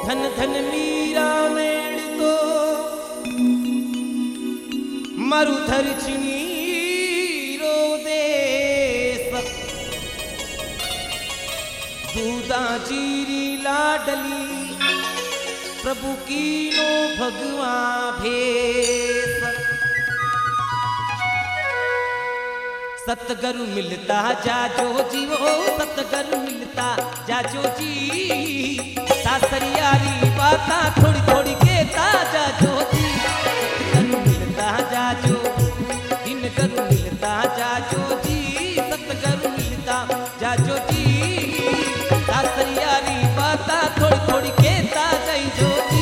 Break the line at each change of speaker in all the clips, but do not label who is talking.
धन धन मीरा मेड़ तो मरुधर चिनी रो देश दूधा चीरी लाडली प्रभु की नो भगवा भेस सतगुरु मिलता जाजो जी वो सतगुरु मिलता जाजो जी सासरियारी बाता थोड़ी थोड़ी कहता जाजो जी सतगुरु मिलता जाजो दिन गुरु मिलता जाजो जी सतगुरु मिलता जाजो जी सासरियारी बाता थोड़ी थोड़ी कहता जाजो जी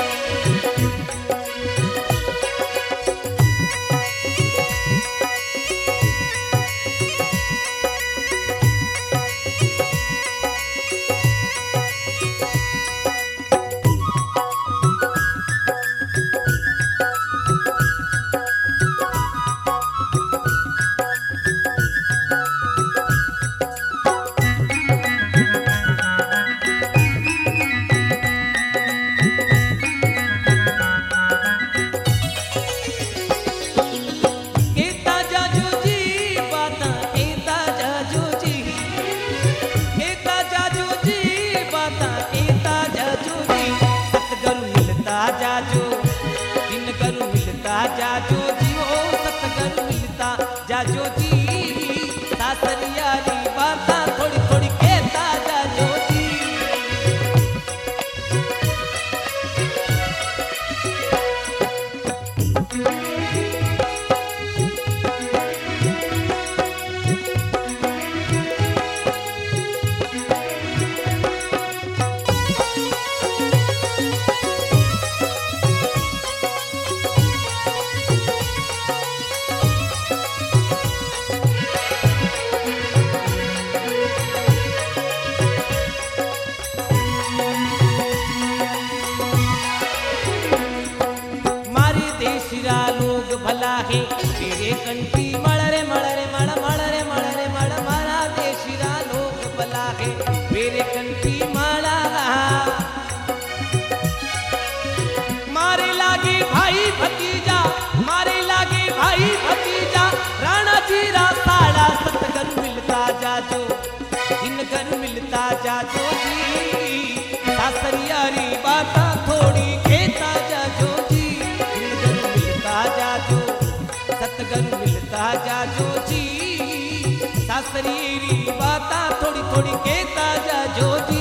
जाजो जी ओ सतगुरु मिलता जाजो जी सासरियारी बाता थोड़ी थोड़ी कहता जाजो जी भला है तेरे कंठी मड़रे मड़रे मड़ मड़रे मड़रे मड़ मारा देशिरा लोग भला है मेरे कंठी मारा मारे लागे भाई भतीजा मारे लागे भाई भतीजा राणा जीरा साड़ा सतगुरु मिलता जाजो दिन घर मिलता जाजो जी सासरियारी बाता थोड़ी कहता जाजो जी जाजो सतगुरु मिलता जाजो जी सासरी बाता थोड़ी थोड़ी कहता जाजो जी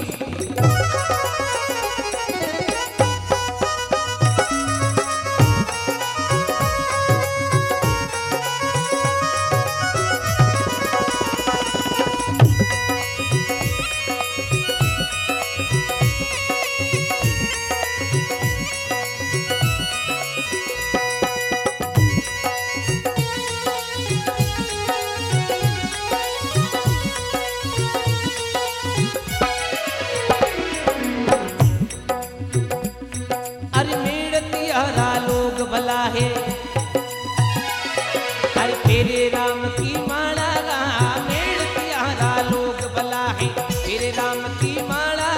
भला है हर तेरे राम की माला मेड़ तिहारा लोग भला है तेरे राम की माला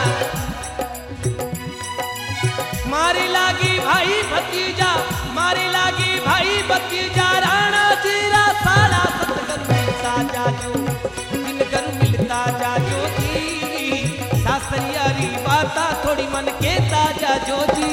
मारे लागे भाई भतीजा मारे लागे भाई भतीजा राणा जीरा साला सतगुरु मिलता जाजो दिन गुरु मिलता जाजो जी सासरियारी बाता थोड़ी मन कहता जाजो जी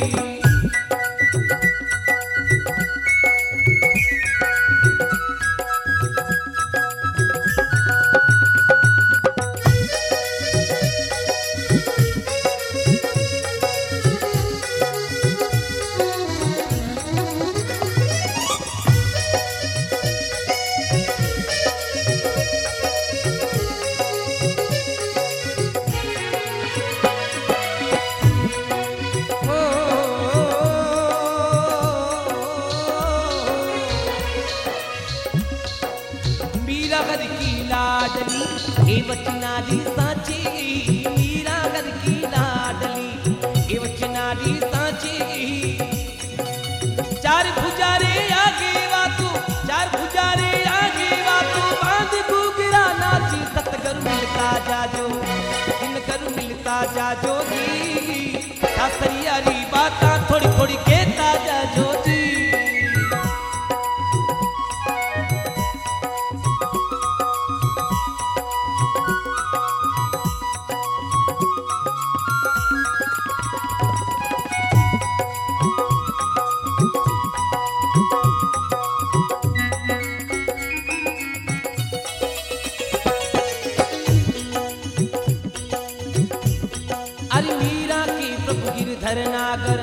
मीरागढ़ की लाडली हे वचनारी साची मीरागढ़ की लाडली हे वचनारी साची चार भुजारे आगे वातु चार भुजारे आगे वातु बांध गुगरा नाची सतगुरु मिलता जाजो दिन गुरु मिलता जाजो जी थोड़ी के ताजा जोजी। अरे मीरा की प्रभु गिरधर नागर,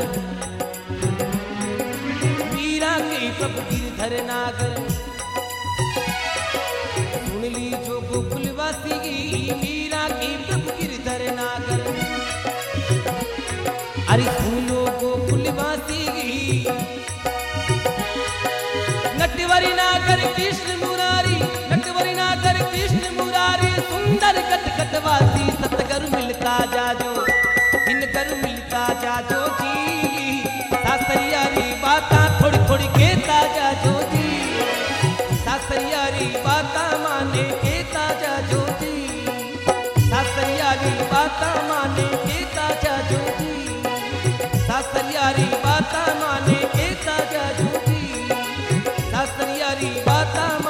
मीरा की प्रभु गिरधर नागर, सुन ली जो गोकुलवासी की मीरा की प्रभु गिरधर नागर। अरे सुनो गोकुलवासी की नटवरी नागर कृष्ण मुरारी, नटवरी नागर कृष्ण मुरारी, सुंदर कट कटवासी सतगुरु मिलता जाजो, इनकर मिलता जाजो जी। सासरियारी बाता थोड़ी थोड़ी के ताजा जो जी, सासरियारी बाता माने के ताजा जो जी, सासरियारी बाता माने के ताजा जो जी, सासरियारी बाता माने के ताजा जो जी, सासरियारी बाता